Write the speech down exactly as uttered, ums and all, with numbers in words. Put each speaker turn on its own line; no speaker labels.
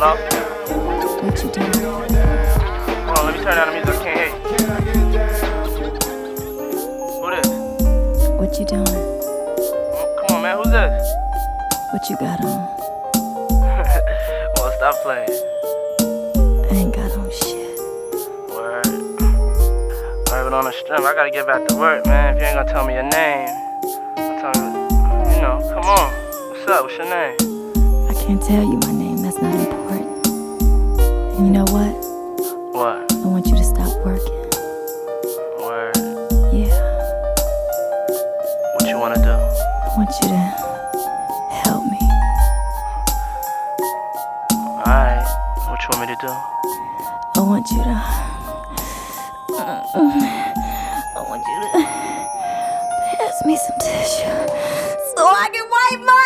Hello?
What you doing?
Hold on, let me turn down the music. I can't hear you. Who this?
What you doing?
Come on, man. Who's this?
What you got on?
Well, stop playing.
I ain't got on shit.
Word. Alright, but on the stream, I gotta get back to work, man. If you ain't gonna tell me your name, I'll tell me, you know, come on. What's up? What's your name?
I can't tell you my name. That's not important. And you know what?
What?
I want you to stop working.
Word.
Yeah.
What you wanna do?
I want you to help me.
Alright. What you want me to do?
I want you to. I want you to pass me some tissue so I can wipe my